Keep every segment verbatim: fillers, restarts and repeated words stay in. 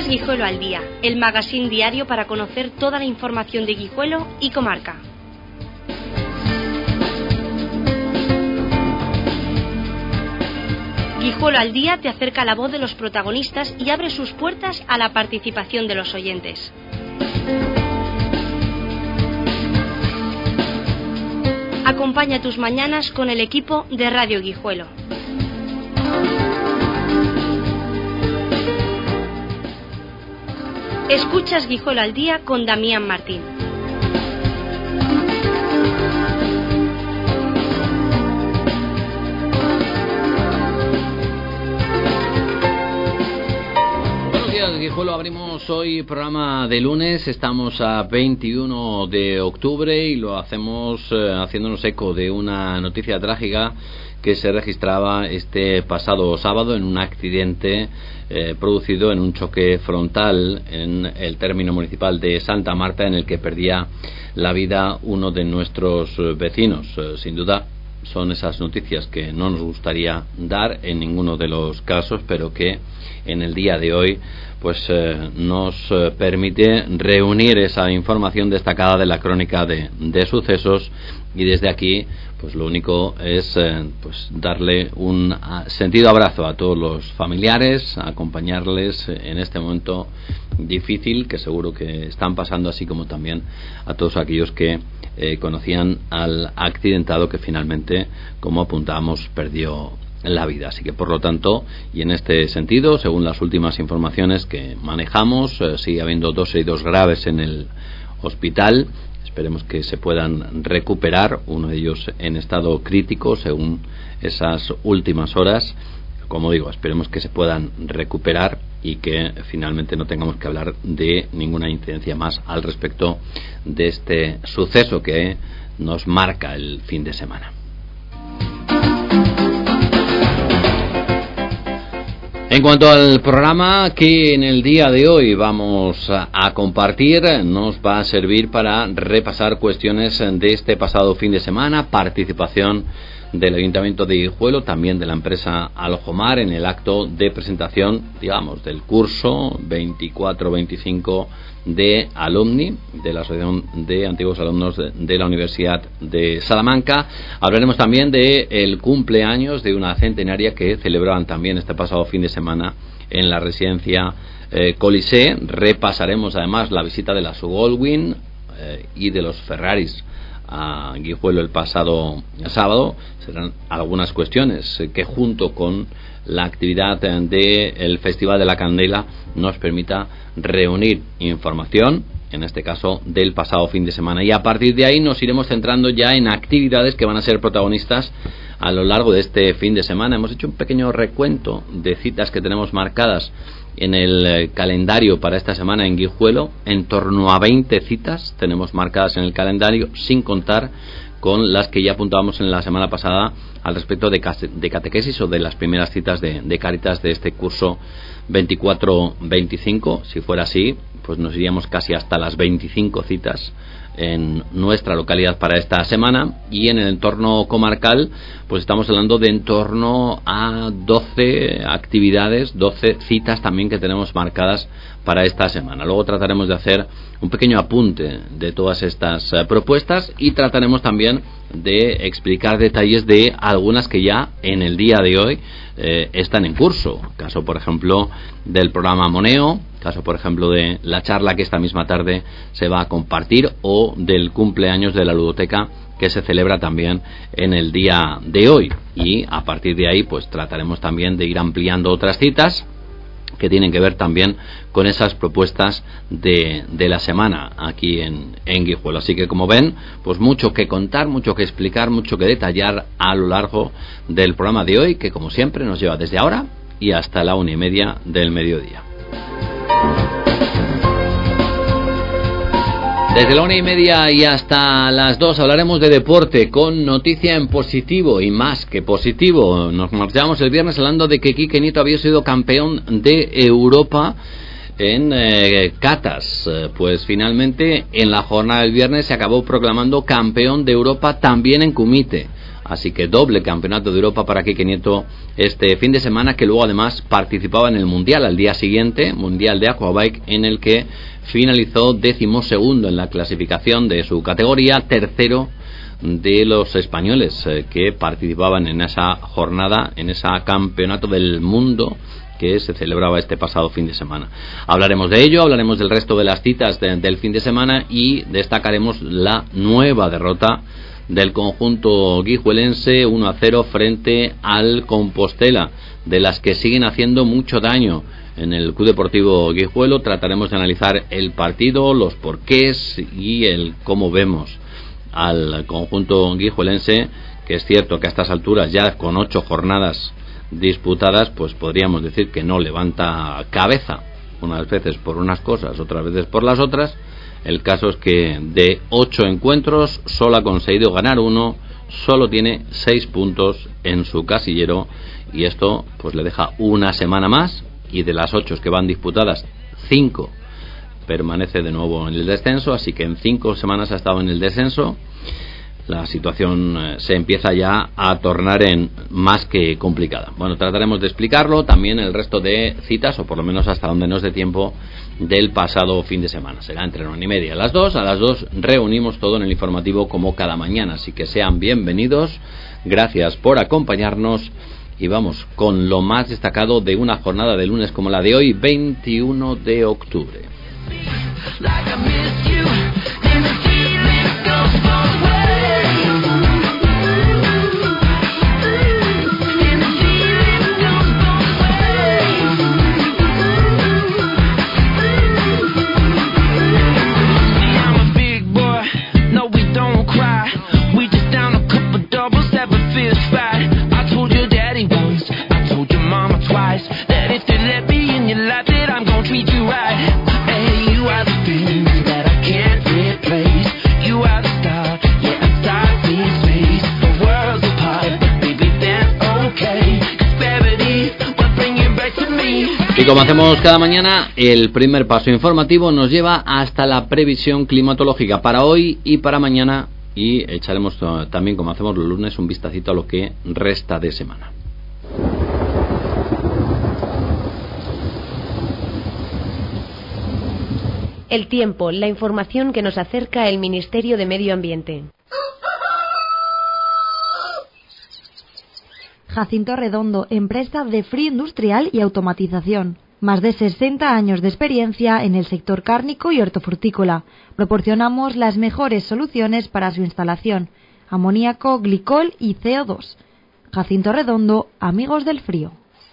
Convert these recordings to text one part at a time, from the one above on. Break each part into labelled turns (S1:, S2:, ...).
S1: Guijuelo al Día, el magazine diario para conocer toda la información de Guijuelo y comarca. Guijuelo al Día te acerca la voz de los protagonistas y abre sus puertas a la participación de los oyentes. Acompaña tus mañanas con el equipo de Radio Guijuelo. Escuchas Guijuelo al Día con Damián Martín.
S2: Buenos días, Guijuelo. Abrimos hoy programa de lunes. Estamos a veintiuno de octubre y lo hacemos eh, haciéndonos eco de una noticia trágica que se registraba este pasado sábado en un accidente eh, producido en un choque frontal en el término municipal de Santa Marta, en el que perdía la vida uno de nuestros vecinos. Eh, sin duda son esas noticias que no nos gustaría dar en ninguno de los casos, pero que en el día de hoy pues eh, nos eh, permite reunir esa información destacada de la crónica de, de sucesos, y desde aquí pues lo único es eh, pues darle un a, sentido abrazo a todos los familiares, acompañarles en este momento difícil que seguro que están pasando, así como también a todos aquellos que eh, conocían al accidentado que finalmente, como apuntábamos, perdió la vida. Así que por lo tanto, y en este sentido, según las últimas informaciones que manejamos, eh, sigue habiendo dos heridos graves en el hospital. Esperemos que se puedan recuperar, uno de ellos en estado crítico según esas últimas horas. Como digo, esperemos que se puedan recuperar y que finalmente no tengamos que hablar de ninguna incidencia más al respecto de este suceso que nos marca el fin de semana. En cuanto al programa que en el día de hoy vamos a, a compartir, nos va a servir para repasar cuestiones de este pasado fin de semana, participación del Ayuntamiento de Guijuelo, también de la empresa Alojomar en el acto de presentación, digamos, del curso veinticuatro veinticinco de Alumni, de la Asociación de Antiguos Alumnos de, de la Universidad de Salamanca. Hablaremos también de el cumpleaños de una centenaria que celebraban también este pasado fin de semana en la residencia eh, Colisée. Repasaremos además la visita de las Goldwyn eh, y de los Ferraris a Guijuelo el pasado sábado. Serán algunas cuestiones que, junto con la actividad del Festival de la Candela, nos permita reunir información, en este caso del pasado fin de semana, y a partir de ahí nos iremos centrando ya en actividades que van a ser protagonistas a lo largo de este fin de semana. Hemos hecho un pequeño recuento de citas que tenemos marcadas en el calendario para esta semana en Guijuelo. En torno a veinte citas tenemos marcadas en el calendario, sin contar con las que ya apuntábamos en la semana pasada al respecto de, de catequesis o de las primeras citas de, de Cáritas de este curso veinticuatro veinticinco. Si fuera así, pues nos iríamos casi hasta las veinticinco citas en nuestra localidad para esta semana. Y en el entorno comarcal pues estamos hablando de en torno a doce actividades, doce citas también que tenemos marcadas para esta semana. Luego trataremos de hacer un pequeño apunte de todas estas uh, propuestas, y trataremos también de explicar detalles de algunas que ya en el día de hoy eh, están en curso. Caso, por ejemplo, del programa Moneo, caso, por ejemplo, de la charla que esta misma tarde se va a compartir, o del cumpleaños de la ludoteca que se celebra también en el día de hoy. Y a partir de ahí pues trataremos también de ir ampliando otras citas que tienen que ver también con esas propuestas de, de la semana aquí en, en Guijuelo. Así que, como ven, pues mucho que contar, mucho que explicar, mucho que detallar a lo largo del programa de hoy, que como siempre nos lleva desde ahora y hasta la una y media del mediodía. Desde la una y media y hasta las dos hablaremos de deporte con noticia en positivo y más que positivo. Nos marchamos el viernes hablando de que Quique Nieto había sido campeón de Europa en eh, catas. Pues finalmente en la jornada del viernes se acabó proclamando campeón de Europa también en kumite. Así que doble campeonato de Europa para Quique Nieto este fin de semana, que luego además participaba en el Mundial al día siguiente, Mundial de Aquabike, en el que finalizó decimosegundo en la clasificación de su categoría, tercero de los españoles eh, que participaban en esa jornada, en ese campeonato del mundo que se celebraba este pasado fin de semana. Hablaremos de ello, hablaremos del resto de las citas de, del fin de semana y destacaremos la nueva derrota del conjunto guijuelense uno a cero frente al Compostela, de las que siguen haciendo mucho daño en el Club Deportivo Guijuelo. Trataremos de analizar el partido, los porqués y el cómo vemos al conjunto guijuelense, que es cierto que a estas alturas, ya con ocho jornadas disputadas, pues podríamos decir que no levanta cabeza, unas veces por unas cosas, otras veces por las otras. El caso es que de ocho encuentros solo ha conseguido ganar uno, solo tiene seis puntos en su casillero, y esto pues le deja una semana más, y de las ocho que van disputadas, cinco permanece de nuevo en el descenso, así que en cinco semanas ha estado en el descenso. La situación eh, se empieza ya a tornar en más que complicada. Bueno, trataremos de explicarlo, también el resto de citas, o por lo menos hasta donde nos dé tiempo, del pasado fin de semana. Será entre una y media a las dos. A las dos reunimos todo en el informativo como cada mañana, así que sean bienvenidos. Gracias por acompañarnos y vamos con lo más destacado de una jornada de lunes como la de hoy, veintiuno de octubre. Y como hacemos cada mañana, el primer paso informativo nos lleva hasta la previsión climatológica para hoy y para mañana, y echaremos también, como hacemos los lunes, un vistacito a lo que resta de semana.
S1: El tiempo, la información que nos acerca el Ministerio de Medio Ambiente.
S3: Jacinto Redondo, empresa de frío industrial y automatización. Más de sesenta años de experiencia en el sector cárnico y hortofrutícola. Proporcionamos las mejores soluciones para su instalación: amoníaco, glicol y C O dos. Jacinto Redondo, amigos del frío.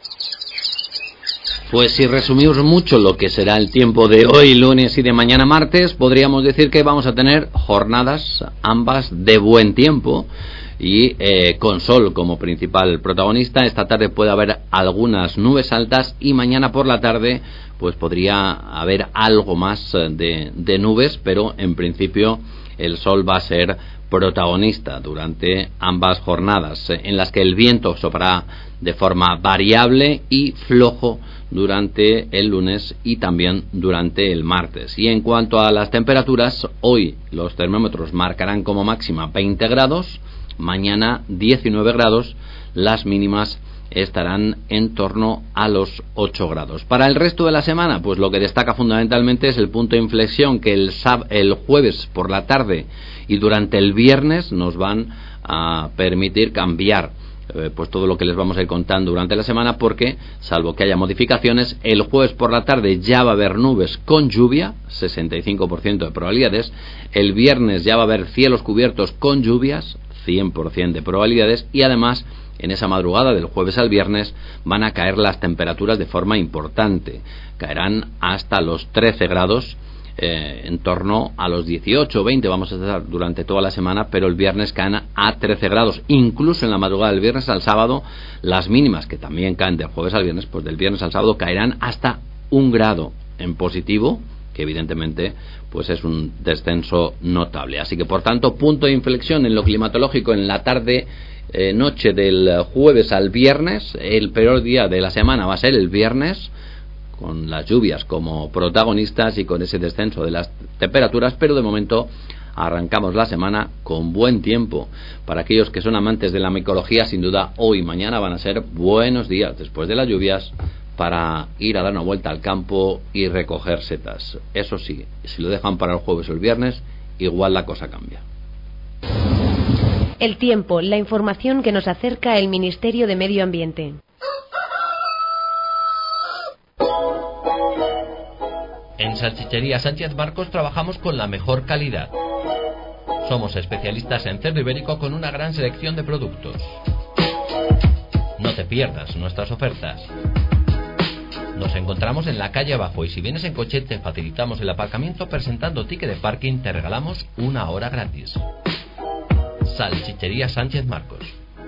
S2: Pues si resumimos mucho lo que será el tiempo de hoy lunes y de mañana martes, podríamos decir que vamos a tener jornadas ambas de buen tiempo y eh, con sol como principal protagonista. Esta tarde puede haber algunas nubes altas y mañana por la tarde pues podría haber algo más de, de nubes, pero en principio el sol va a ser protagonista durante ambas jornadas, en las que el viento soplará de forma variable y flojo durante el lunes y también durante el martes. Y en cuanto a las temperaturas, hoy los termómetros marcarán como máxima veinte grados, mañana diecinueve grados, las mínimas estarán en torno a los ocho grados. Para el resto de la semana, pues lo que destaca fundamentalmente es el punto de inflexión que el, sab- el jueves por la tarde y durante el viernes nos van a permitir cambiar eh, pues todo lo que les vamos a ir contando durante la semana, porque salvo que haya modificaciones, el jueves por la tarde ya va a haber nubes con lluvia, sesenta y cinco por ciento de probabilidades. El viernes ya va a haber cielos cubiertos con lluvias, cien por ciento de probabilidades, y además en esa madrugada del jueves al viernes van a caer las temperaturas de forma importante. Caerán hasta los trece grados, eh, en torno a los dieciocho o veinte vamos a estar durante toda la semana, pero el viernes caen a trece grados. Incluso en la madrugada del viernes al sábado, las mínimas, que también caen del jueves al viernes, pues del viernes al sábado caerán hasta un grado en positivo, que evidentemente pues es un descenso notable. Así que por tanto, punto de inflexión en lo climatológico en la tarde eh, noche del jueves al viernes. El peor día de la semana va a ser el viernes, con las lluvias como protagonistas y con ese descenso de las temperaturas, pero de momento arrancamos la semana con buen tiempo. Para aquellos que son amantes de la micología, sin duda hoy y mañana van a ser buenos días después de las lluvias para ir a dar una vuelta al campo y recoger setas. Eso sí, si lo dejan para el jueves o el viernes, igual la cosa cambia.
S1: El tiempo, la información que nos acerca el Ministerio de Medio Ambiente.
S4: En Salchichería Sánchez Marcos trabajamos con la mejor calidad. Somos especialistas en cerdo ibérico con una gran selección de productos. No te pierdas nuestras ofertas. Nos encontramos en la calle abajo y si vienes en coche te facilitamos el aparcamiento presentando ticket de parking, te regalamos una hora gratis. Salchichería Sánchez Marcos.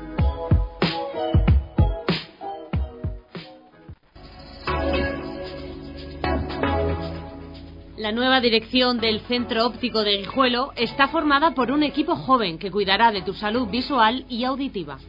S5: La nueva dirección del Centro Óptico de Guijuelo está formada por un equipo joven que cuidará de tu salud visual y auditiva.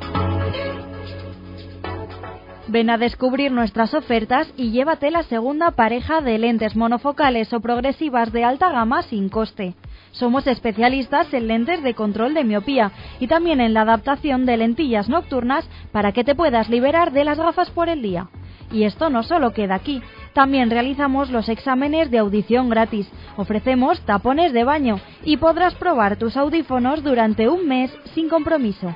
S3: Ven a descubrir nuestras ofertas y llévate la segunda pareja de lentes monofocales o progresivas de alta gama sin coste. Somos especialistas en lentes de control de miopía y también en la adaptación de lentillas nocturnas para que te puedas liberar de las gafas por el día. Y esto no solo queda aquí, también realizamos los exámenes de audición gratis, ofrecemos tapones de baño y podrás probar tus audífonos durante un mes sin compromiso.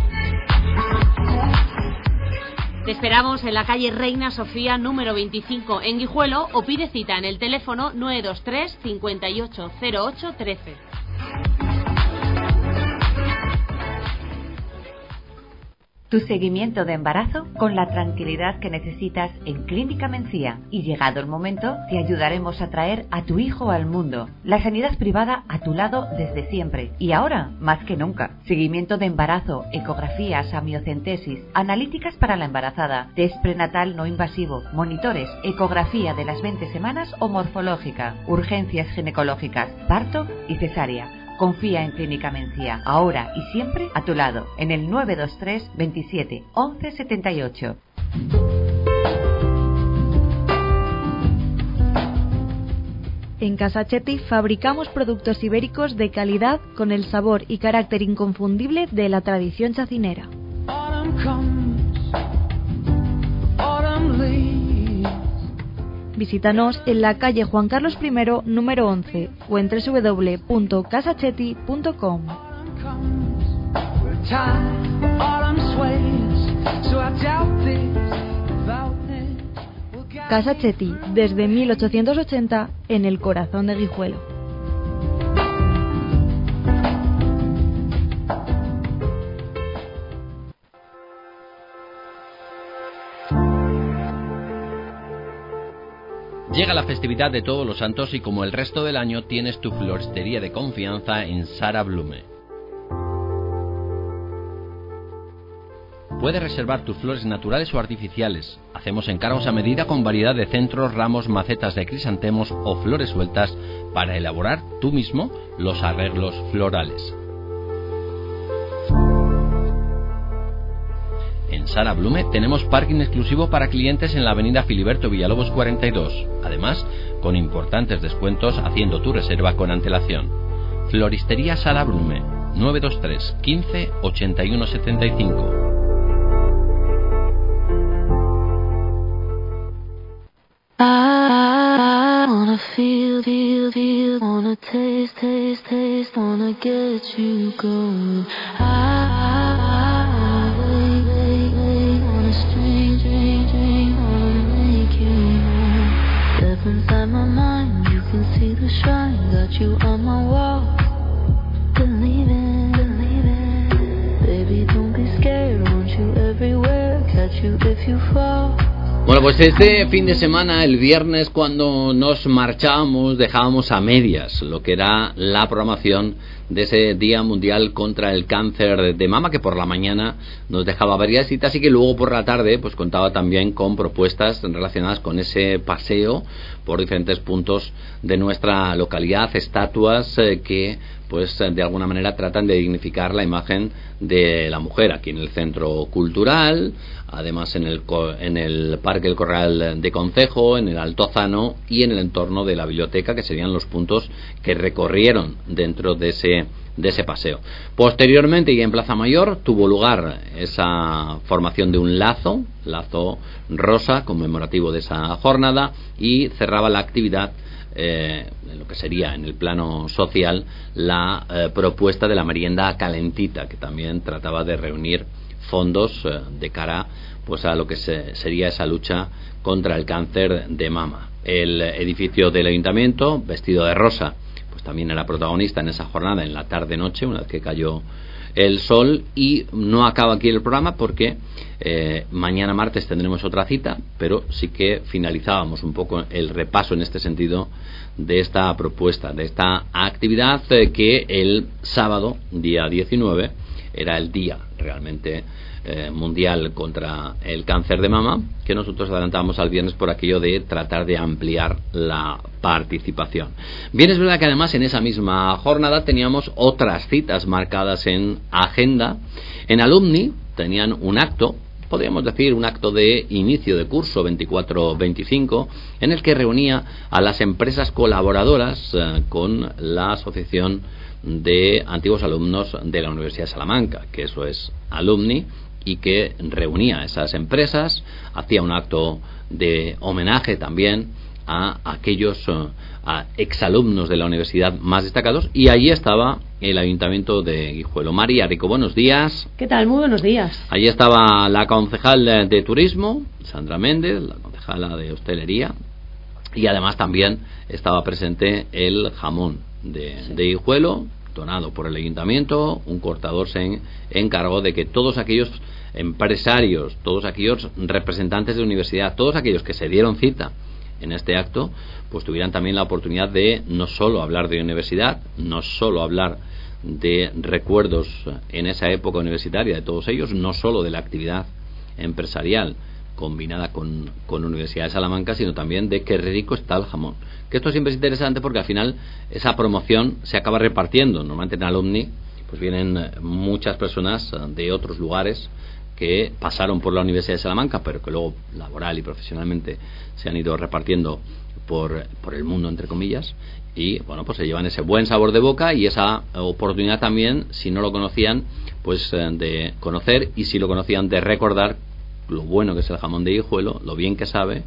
S5: Te esperamos en la calle Reina Sofía número veinticinco en Guijuelo o pide cita en el teléfono nueve dos tres, cincuenta y ocho, cero ocho, trece.
S6: Tu seguimiento de embarazo con la tranquilidad que necesitas en Clínica Mencía. Y llegado el momento, te ayudaremos a traer a tu hijo al mundo. La sanidad privada a tu lado desde siempre. Y ahora, más que nunca. Seguimiento de embarazo, ecografías, amniocentesis, analíticas para la embarazada, test prenatal no invasivo, monitores, ecografía de las veinte semanas o morfológica, urgencias ginecológicas, parto y cesárea. Confía en Clínica Mencía, ahora y siempre a tu lado, en el nueve dos tres, veintisiete, once setenta y ocho.
S3: En Casa Chetty fabricamos productos ibéricos de calidad con el sabor y carácter inconfundible de la tradición chacinera. Visítanos en la calle Juan Carlos primero, número once, o en doble u doble u doble u punto casa chetty punto com. Casa Chetty, desde mil ochocientos ochenta, en el corazón de Guijuelo.
S4: Llega la festividad de Todos los Santos y como el resto del año tienes tu floristería de confianza en Sara Blume. Puedes reservar tus flores naturales o artificiales. Hacemos encargos a medida con variedad de centros, ramos, macetas de crisantemos o flores sueltas para elaborar tú mismo los arreglos florales. En Sara Blume tenemos parking exclusivo para clientes en la avenida Filiberto Villalobos cuarenta y dos, además con importantes descuentos haciendo tu reserva con antelación. Floristería Sara Blume, nueve dos tres, quince, ochenta y uno setenta y cinco.
S7: I wanna feel, feel, feel, wanna taste, taste, taste, wanna get you going. I wait, wait, wait, wanna string, string, string, wanna make you mine. Step inside my mind, you can see the shine, got you on my wall. Believe it, believe it, baby don't be scared, want you everywhere, catch you if you fall.
S2: Bueno, pues este fin de semana, el viernes, cuando nos marchábamos, dejábamos a medias lo que era la programación de ese Día Mundial contra el Cáncer de Mama, que por la mañana nos dejaba varias citas y que luego por la tarde pues contaba también con propuestas relacionadas con ese paseo por diferentes puntos de nuestra localidad, estatuas eh, que pues de alguna manera tratan de dignificar la imagen de la mujer aquí en el centro cultural, además en el, en el Parque El Corral de Concejo, en el Altozano y en el entorno de la biblioteca, que serían los puntos que recorrieron dentro de ese de ese paseo. Posteriormente, y en Plaza Mayor, tuvo lugar esa formación de un lazo, lazo rosa, conmemorativo de esa jornada, y cerraba la actividad, eh, en lo que sería en el plano social, la eh, propuesta de la merienda calentita, que también trataba de reunir fondos eh, de cara pues a lo que se, sería esa lucha contra el cáncer de mama. El edificio del ayuntamiento, vestido de rosa, también era protagonista en esa jornada, en la tarde-noche, una vez que cayó el sol. Y no acaba aquí el programa porque eh, mañana martes tendremos otra cita, pero sí que finalizábamos un poco el repaso en este sentido de esta propuesta, de esta actividad, eh, que el sábado, día diecinueve, era el día realmente eh, mundial contra el cáncer de mama, que nosotros adelantamos al viernes por aquello de tratar de ampliar la participación. Bien, es verdad que además en esa misma jornada teníamos otras citas marcadas en agenda. En Alumni tenían un acto, podríamos decir un acto de inicio de curso veinticuatro veinticinco, en el que reunía a las empresas colaboradoras eh, con la asociación de antiguos alumnos de la Universidad de Salamanca, que eso es Alumni, y que reunía a esas empresas, hacía un acto de homenaje también a aquellos a exalumnos de la universidad más destacados, y allí estaba el Ayuntamiento de Guijuelo. María Rico, buenos días.
S8: ¿Qué tal? Muy buenos días.
S2: Allí estaba la concejal de Turismo, Sandra Méndez, la concejala de Hostelería, y además también estaba presente el jamón de, sí. de Guijuelo, donado por el Ayuntamiento. Un cortador se encargó de que todos aquellos empresarios, todos aquellos representantes de universidad, todos aquellos que se dieron cita en este acto, pues tuvieran también la oportunidad de no solo hablar de universidad, no solo hablar de recuerdos en esa época universitaria de todos ellos, no solo de la actividad empresarial combinada con, con Universidad de Salamanca, sino también de qué rico está el jamón. Que esto siempre es interesante porque al final esa promoción se acaba repartiendo. Normalmente en Alumni pues vienen muchas personas de otros lugares que pasaron por la Universidad de Salamanca, pero que luego laboral y profesionalmente se han ido repartiendo por, por el mundo, entre comillas, y bueno, pues se llevan ese buen sabor de boca y esa oportunidad también, si no lo conocían, pues de conocer, y si lo conocían, de recordar lo bueno que es el jamón de Guijuelo, lo bien que sabe.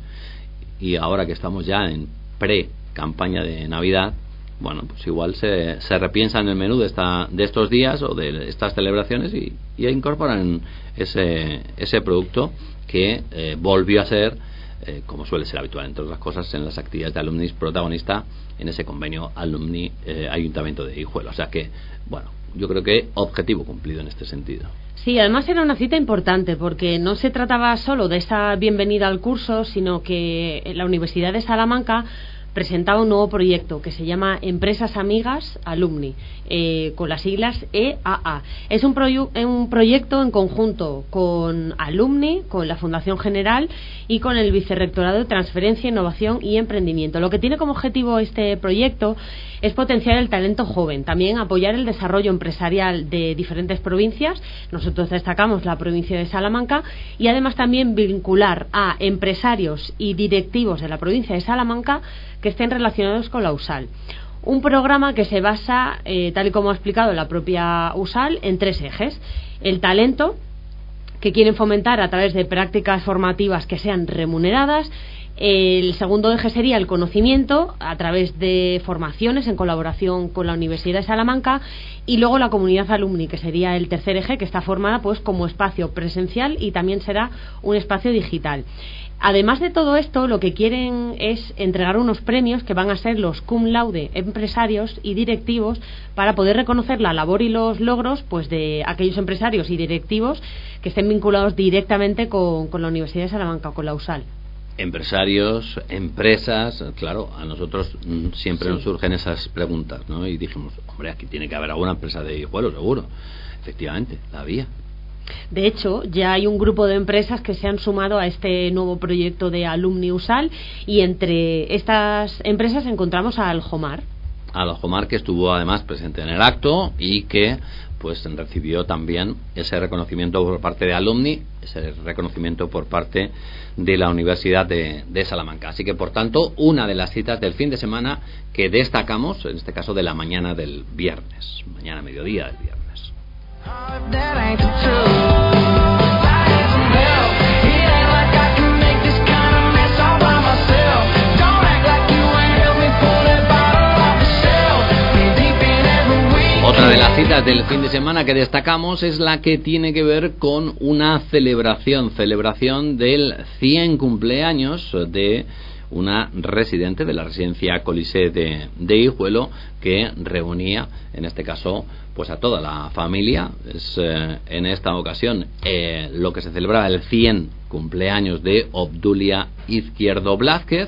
S2: Y ahora que estamos ya en pre-campaña de Navidad, bueno, pues igual se, se repiensa en el menú de esta de estos días o de estas celebraciones y, y incorporan ese, ese producto que eh, volvió a ser, eh, como suele ser habitual entre otras cosas, en las actividades de Alumni, protagonista en ese convenio Alumni eh, Ayuntamiento de Guijuelo. O sea que, bueno, yo creo que objetivo cumplido en este sentido.
S8: Sí, además era una cita importante porque no se trataba solo de esa bienvenida al curso, sino que la Universidad de Salamanca presentaba un nuevo proyecto que se llama Empresas Amigas Alumni, eh, con las siglas E A A. Es un, proyu- un proyecto en conjunto con Alumni, con la Fundación General y con el Vicerrectorado de Transferencia, Innovación y Emprendimiento. Lo que tiene como objetivo este proyecto es potenciar el talento joven, también apoyar el desarrollo empresarial de diferentes provincias. Nosotros destacamos la provincia de Salamanca, y además también vincular a empresarios y directivos de la provincia de Salamanca que estén relacionados con la U S A L. Un programa que se basa, eh, tal y como ha explicado la propia U S A L, en tres ejes: el talento, que quieren fomentar a través de prácticas formativas que sean remuneradas. El segundo eje sería el conocimiento, a través de formaciones en colaboración con la Universidad de Salamanca, y luego la comunidad alumni, que sería el tercer eje, que está formada pues como espacio presencial y también será un espacio digital. Además de todo esto, lo que quieren es entregar unos premios que van a ser los cum laude empresarios y directivos, para poder reconocer la labor y los logros pues de aquellos empresarios y directivos que estén vinculados directamente con, con la Universidad de Salamanca o con la U S A L.
S2: Empresarios, empresas, claro, a nosotros siempre
S8: sí.
S2: nos surgen esas preguntas, ¿no? Y dijimos, hombre, aquí tiene que haber alguna empresa de Guijuelo, seguro. Efectivamente, la había.
S8: De hecho, ya hay un grupo de empresas que se han sumado a este nuevo proyecto de Alumni U S A L, y entre estas empresas encontramos a Aljomar.
S2: Alojomar, que estuvo además presente en el acto y que pues recibió también ese reconocimiento por parte de Alumni, ese reconocimiento por parte de la Universidad de, de Salamanca. Así que, por tanto, una de las citas del fin de semana que destacamos, en este caso de la mañana del viernes, mañana mediodía del viernes. Otra de las citas del fin de semana que destacamos es la que tiene que ver con una celebración, celebración del cien cumpleaños de una residente de la residencia Colisée de, de Hijuelo, que reunía, en este caso, pues a toda la familia. Es eh, en esta ocasión eh, lo que se celebraba el cien cumpleaños de Obdulia Izquierdo Blázquez,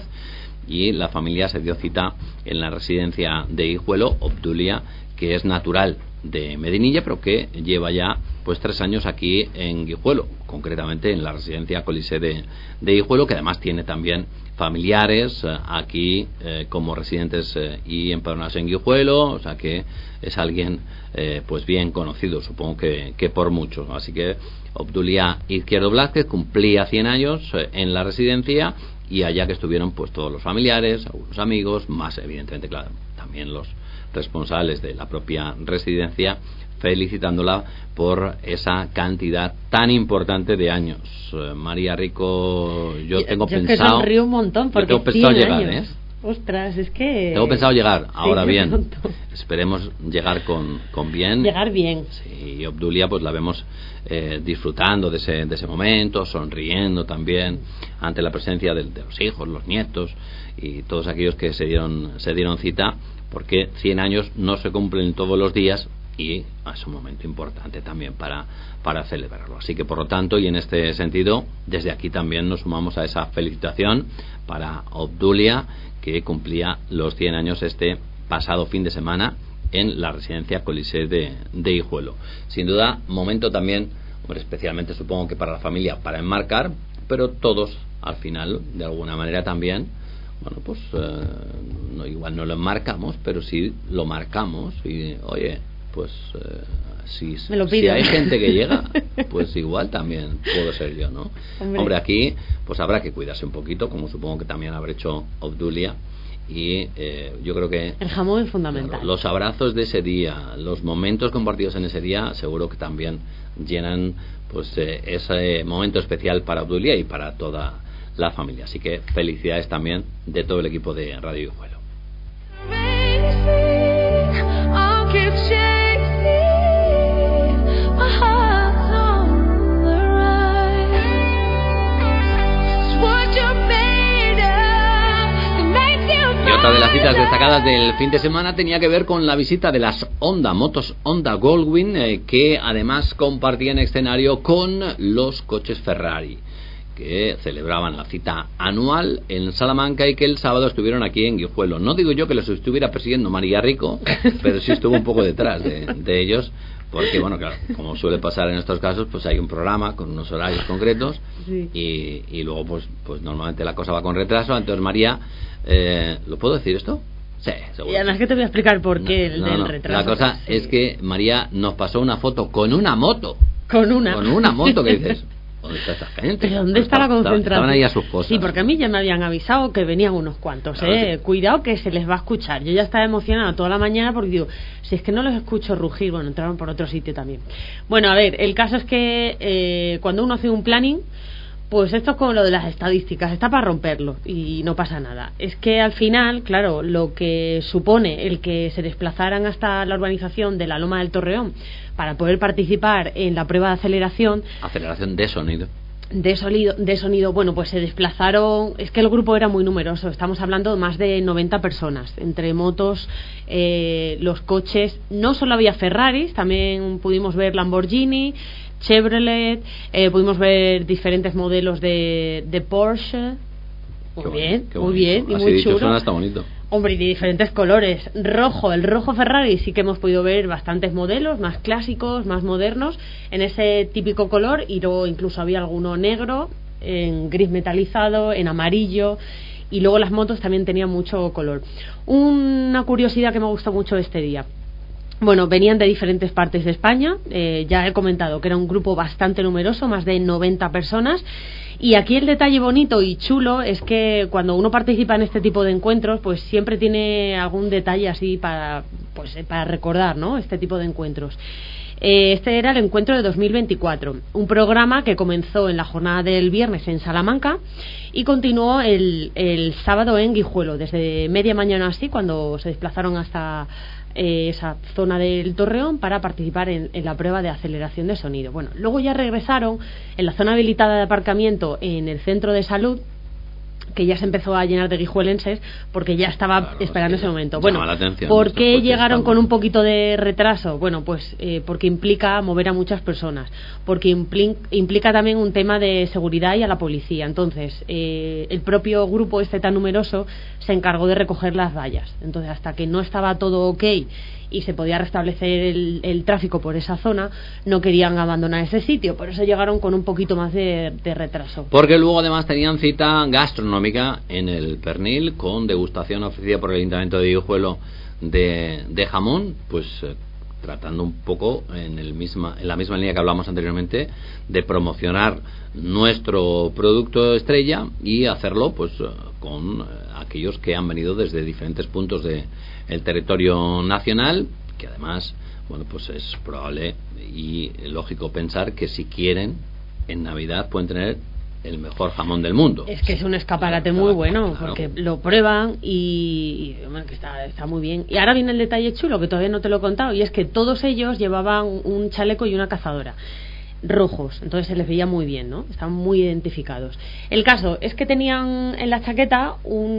S2: y la familia se dio cita en la residencia de Hijuelo. Obdulia, que es natural de Medinilla, pero que lleva ya pues tres años aquí en Guijuelo, concretamente en la residencia Colisée de, de Hijuelo, que además tiene también familiares eh, aquí eh, como residentes eh, y empadronados en Guijuelo, o sea que es alguien eh, pues bien conocido, supongo que, que por muchos. Así que Obdulia Izquierdo Blázquez cumplía cien años eh, en la residencia, y allá que estuvieron pues todos los familiares, algunos amigos, más evidentemente, claro, también los responsables de la propia residencia, felicitándola por esa cantidad tan importante de años. Eh, María Rico, yo tengo
S8: yo
S2: pensado...
S8: Es que sonrío un montón, porque
S2: tengo pensado llegar,
S8: años.
S2: ¿eh?
S8: Ostras, es que...
S2: Tengo pensado llegar, ahora
S8: sí,
S2: bien, esperemos llegar con, con bien.
S8: Llegar bien.
S2: Sí, y Obdulia pues la vemos eh, disfrutando de ese, de ese momento, sonriendo también ante la presencia de, de los hijos, los nietos y todos aquellos que se dieron, se dieron cita, porque cien años no se cumplen todos los días y es un momento importante también para, para celebrarlo. Así que, por lo tanto, y en este sentido, desde aquí también nos sumamos a esa felicitación para Obdulia, que cumplía los cien años este pasado fin de semana en la residencia Colisée de, de Hijuelo. Sin duda, momento también, hombre, especialmente supongo que para la familia, para enmarcar, pero todos al final, de alguna manera también, bueno, pues eh, no, igual no lo enmarcamos, pero sí lo marcamos y, oye, pues eh, si, si hay gente que llega, pues igual también puedo ser yo, ¿no? Hombre. Hombre, aquí pues habrá que cuidarse un poquito, como supongo que también habrá hecho Obdulia, y eh, yo creo que
S8: el jamón es fundamental.
S2: Claro, los abrazos de ese día, los momentos compartidos en ese día, seguro que también llenan pues eh, ese momento especial para Obdulia y para toda la familia. Así que felicidades también de todo el equipo de Radio Guijuelo. Y otra de las citas destacadas del fin de semana tenía que ver con la visita de las Honda, motos Honda Goldwing, eh, que además compartían escenario con los coches Ferrari, que celebraban la cita anual en Salamanca y que el sábado estuvieron aquí en Guijuelo. No digo yo que los estuviera persiguiendo María Rico, pero sí estuvo un poco detrás de, de ellos, porque, bueno, claro, como suele pasar en estos casos, pues hay un programa con unos horarios concretos, sí. y, y luego pues pues normalmente la cosa va con retraso. Entonces, María, eh, ¿lo puedo decir esto? Sí, seguro.
S8: Y además que te voy a explicar por qué
S2: no,
S8: el
S2: no,
S8: del
S2: no.
S8: retraso.
S2: La cosa
S8: sí.
S2: es que María nos pasó una foto con una moto.
S8: Con una.
S2: Con una moto, que dices... ¿Dónde está esta gente?
S8: ¿Pero dónde está la concentración?
S2: Estaban ahí a sus cosas.
S8: Sí, porque a mí ya me habían avisado que venían unos cuantos. Claro, eh. sí. Cuidado que se les va a escuchar. Yo ya estaba emocionada toda la mañana porque digo, si es que no los escucho rugir, bueno, entraron por otro sitio también. Bueno, a ver, el caso es que eh, cuando uno hace un planning, pues esto es como lo de las estadísticas, está para romperlo y no pasa nada. Es que al final, claro, lo que supone el que se desplazaran hasta la urbanización de la Loma del Torreón para poder participar en la prueba de aceleración
S2: aceleración de sonido
S8: de sonido, de sonido, bueno, pues se desplazaron, es que el grupo era muy numeroso, estamos hablando de más de noventa personas, entre motos, eh, los coches, no solo había Ferraris, también pudimos ver Lamborghini, Chevrolet, eh, pudimos ver diferentes modelos de, de Porsche, muy
S2: qué
S8: bien,
S2: bonito,
S8: muy bien, y
S2: así
S8: muy
S2: dicho,
S8: chulo.
S2: Suena hasta bonito.
S8: Hombre, y de diferentes colores. Rojo, el rojo Ferrari sí que hemos podido ver bastantes modelos, más clásicos, más modernos, en ese típico color, y luego incluso había alguno negro, en gris metalizado, en amarillo, y luego las motos también tenían mucho color. Una curiosidad que me gustó mucho de este día. Bueno, venían de diferentes partes de España, eh, ya he comentado que era un grupo bastante numeroso, más de noventa personas, y aquí el detalle bonito y chulo es que cuando uno participa en este tipo de encuentros, pues siempre tiene algún detalle así para, pues, para recordar, ¿no?, este tipo de encuentros. Este era el encuentro de dos mil veinticuatro, un programa que comenzó en la jornada del viernes en Salamanca y continuó el, el sábado en Guijuelo, desde media mañana así, cuando se desplazaron hasta eh, esa zona del Torreón para participar en, en la prueba de aceleración de sonido. Bueno, luego ya regresaron en la zona habilitada de aparcamiento en el centro de salud, que ya se empezó a llenar de guijuelenses porque ya estaba claro, esperando ese momento. Bueno, ¿por qué llegaron con un poquito de retraso? Bueno, pues eh, porque implica mover a muchas personas, porque impli- implica también un tema de seguridad y a la policía. Entonces, eh, el propio grupo este tan numeroso se encargó de recoger las vallas. Entonces, hasta que no estaba todo ok y se podía restablecer el, el tráfico por esa zona, no querían abandonar ese sitio, por eso llegaron con un poquito más de, de retraso.
S2: Porque luego además tenían cita gastronómica en el Pernil, con degustación ofrecida por el Ayuntamiento de Guijuelo de, de jamón, pues eh, tratando un poco en, el misma, en la misma línea que hablamos anteriormente, de promocionar nuestro producto estrella y hacerlo pues con eh, aquellos que han venido desde diferentes puntos de el territorio nacional, que además, bueno, pues es probable y lógico pensar que si quieren en Navidad pueden tener el mejor jamón del mundo.
S8: Es que es un escaparate claro, muy bueno, claro, porque lo prueban y, y bueno, que está, está muy bien. Y ahora viene el detalle chulo que todavía no te lo he contado, y es que todos ellos llevaban un chaleco y una cazadora rojos, entonces se les veía muy bien, ¿no? Estaban muy identificados. El caso es que tenían en la chaqueta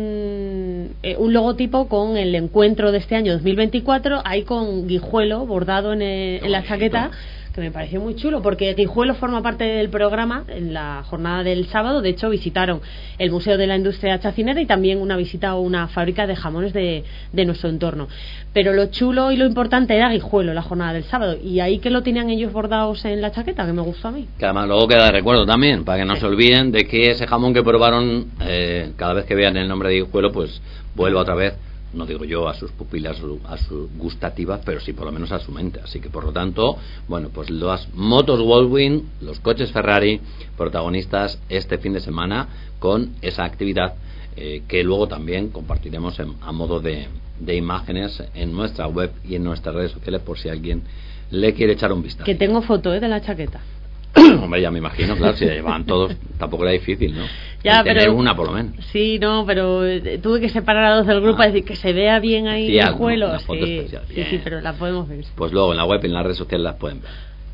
S8: un, eh, un logotipo con el encuentro de este año dos mil veinticuatro, ahí con Guijuelo bordado en, el, en la chaqueta, que me pareció muy chulo, porque Guijuelo forma parte del programa en la jornada del sábado. De hecho, visitaron el Museo de la Industria Chacinera y también una visita a una fábrica de jamones de, de nuestro entorno. Pero lo chulo y lo importante era Guijuelo, la jornada del sábado, y ahí que lo tenían ellos bordados en la chaqueta, que me gustó a mí.
S2: Que además luego queda de recuerdo también, para que no sí. se olviden de que ese jamón que probaron, eh, cada vez que vean el nombre de Guijuelo, pues vuelva otra vez, no digo yo a sus pupilas, a sus gustativas, pero sí por lo menos a su mente. Así que por lo tanto, bueno, pues las motos Goldwing, los coches Ferrari, protagonistas este fin de semana con esa actividad eh, que luego también compartiremos en, a modo de, de imágenes en nuestra web y en nuestras redes sociales, por si alguien le quiere echar un vistazo.
S8: Que tengo foto ¿eh? de la chaqueta.
S2: Hombre, ya me imagino, claro, si la llevaban todos, tampoco era difícil, ¿no?
S8: Ya,
S2: tener
S8: pero,
S2: una por lo menos.
S8: Sí, no, pero tuve que separar a dos del grupo, ah, es decir, que se vea bien ahí el juelo.
S2: Una foto
S8: sí,
S2: especial.
S8: sí, sí, pero la podemos ver.
S2: Pues luego en la web y en las redes sociales las pueden ver.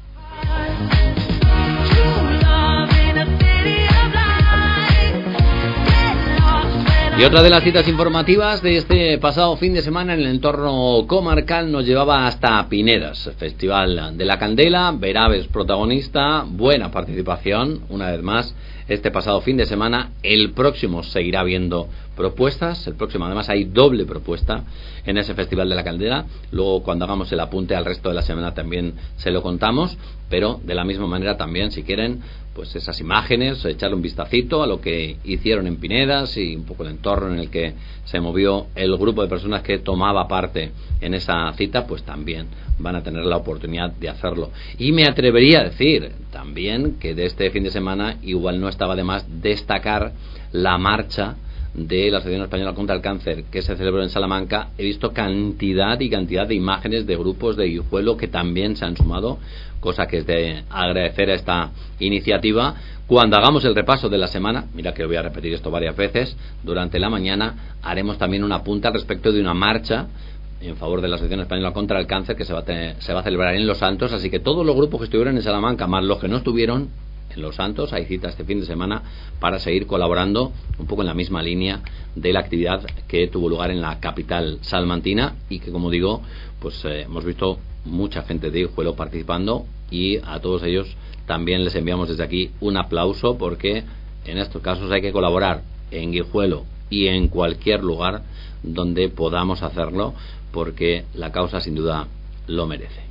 S2: Y otra de las citas informativas de este pasado fin de semana en el entorno comarcal nos llevaba hasta Pinedas, Festival de la Candela, Veraves protagonista, buena participación, una vez más, este pasado fin de semana. El próximo seguirá habiendo propuestas, el próximo además hay doble propuesta en ese Festival de la Candela, luego cuando hagamos el apunte al resto de la semana también se lo contamos, pero de la misma manera también, si quieren, pues esas imágenes, echarle un vistacito a lo que hicieron en Pinedas y un poco el entorno en el que se movió el grupo de personas que tomaba parte en esa cita, pues también van a tener la oportunidad de hacerlo. Y me atrevería a decir también que de este fin de semana igual no estaba de más destacar la marcha de la Asociación Española contra el Cáncer que se celebró en Salamanca. He visto cantidad y cantidad de imágenes de grupos de Guijuelo que también se han sumado, cosa que es de agradecer a esta iniciativa. Cuando hagamos el repaso de la semana, mira que voy a repetir esto varias veces, durante la mañana haremos también una punta al respecto de una marcha en favor de la Asociación Española contra el Cáncer que se va a, tener, se va a celebrar en Los Santos, así que todos los grupos que estuvieron en Salamanca, más los que no estuvieron en Los Santos, hay cita este fin de semana para seguir colaborando un poco en la misma línea de la actividad que tuvo lugar en la capital salmantina y que, como digo, pues eh, hemos visto mucha gente de Guijuelo participando, y a todos ellos también les enviamos desde aquí un aplauso, porque en estos casos hay que colaborar en Guijuelo y en cualquier lugar donde podamos hacerlo, porque la causa sin duda lo merece.